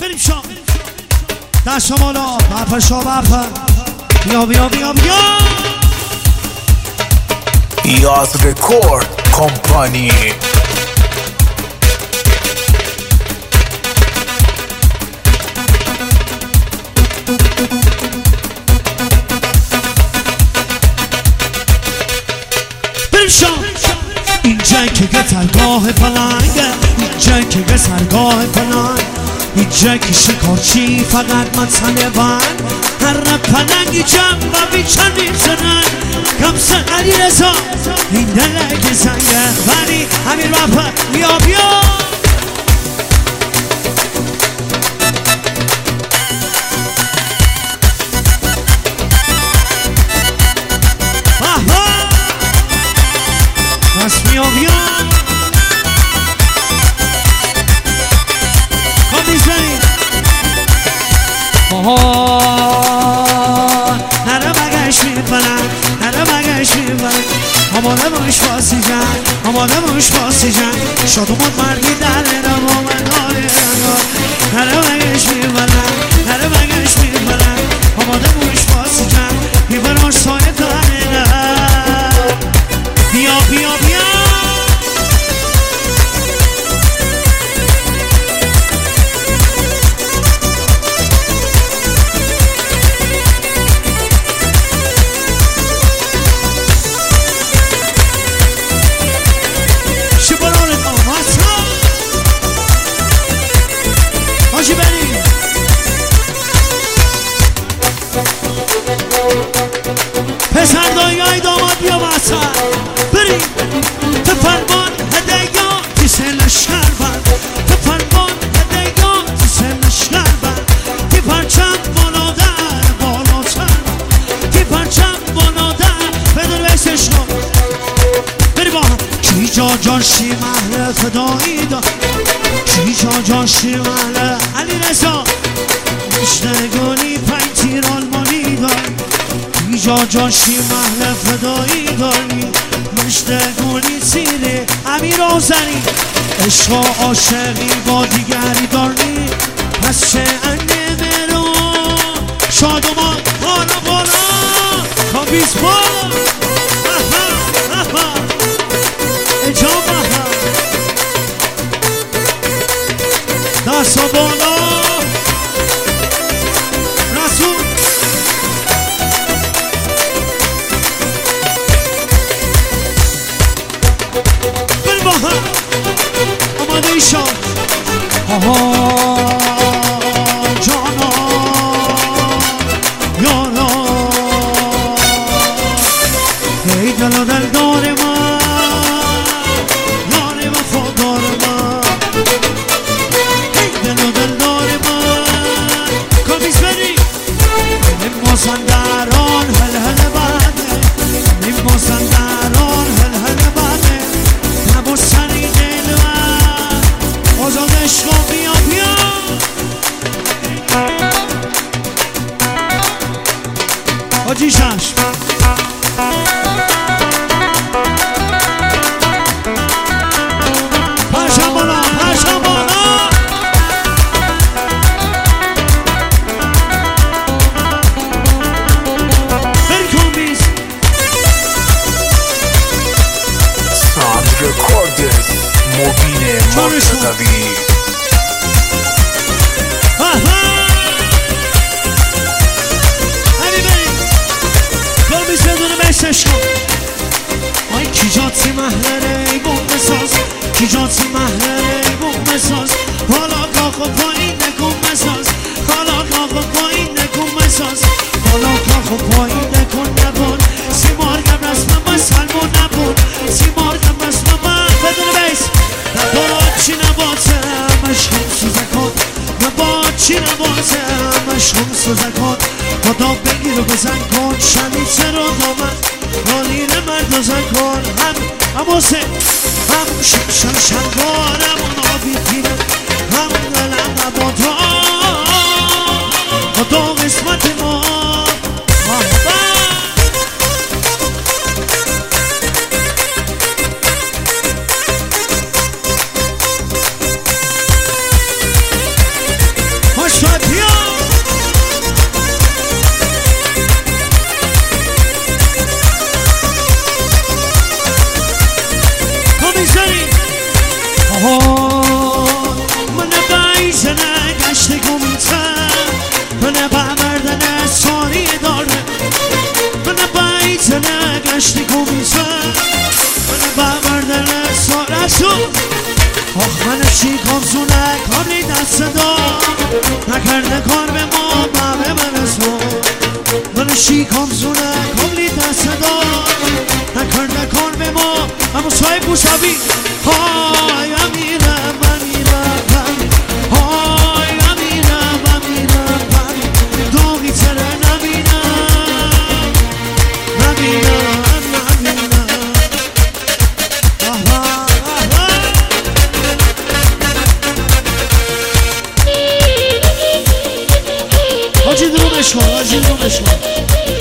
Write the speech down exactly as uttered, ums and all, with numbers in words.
بریم شام دست بالا بپر شا بپر بیا بیا بیا بیا یاز رکورد کمپانی بریم شام اینجا که گترگاه پلنگه اینجا که گسرگاه پلنگ اینجا که شکارچی فقط من سنبن هر پلنگی جمع و بیچن میزنن کم سن علی رزا این دلگ زنگه ولی همین رپر بیا بیا بس بیا بیا خب میزنیم آها نره بگش میپنن نره بگش میپنن آماده باش باسی جن آماده باش باسی جن شادومون مرگی در رو من داره نره بگش میپنن نره بگش میپنن آماده باش باسی جن میبراش سایه داره بیا بیا بیا شبران ماماسا آجی بریم پسر دایای داماد بیا بسا بریم تو فرمان هدیان تو سلشگر بر تو فرمان هدیان تو سلشگر بر تی پرچم بالادر بالاتر تی پرچم بالادر بدون بیسش کن بری با هم کی جا جاشی محل فدایی دار کی جا جاشی محل علی رزا مشتگانی پنج تیر آلمانی دار کی جا جاشی محل فدایی داری مشتگانی سیره امیر آزری عشق و عاشقی با دیگری داری پس چه انده برو شادمان بالا بالا کابیز بالا اجاب دست بالا رسول بل با هم آماده ایشان آها جانا یارا ای دل و دل دار من یار وفادار من ای دل و دل دار من کابیز بری مازندران هل هل بده این مازندران هل هل بده نبو سری دل من آزاد عشقا بیا بیا آجی شش پرشم بالا پرشم بالا بری کمیز ساند رکوردز مبین مرتضوی همی بریم کمیز بدون بسش کن آی کی جاتی محلره ای بوم بساز کی جاتی محلره ای بوم بساز حالا کاخو پایین نکن بساز حالا کاخو پایین نکن بساز حالا کاخو پایین نکن نبون سیمار گم رسم من سلمون نبون سیمار گم رسم من بدون بیس نباد چی نباتم عشقم سوزه کن نباد چی نباتم عشقم سوزه کن خدا بگیر و بزن کن شمیته رو دامن رانین مرد و زن کن هم هم حسین هم شمشن شلوارم و نابی پیرم هم دلم نبادا خدا قسمت ما کامزونه کاری دست دار نکرده کار به ما بابه من سو منشی کامزونه کاری دست دار نکرده کار به ما اما صاحب موسوی های امیرم امیرم های امیرم امیرم داغی تره نبینم نبینم نبینم حاجی درو بشکن حاجی درو بشکن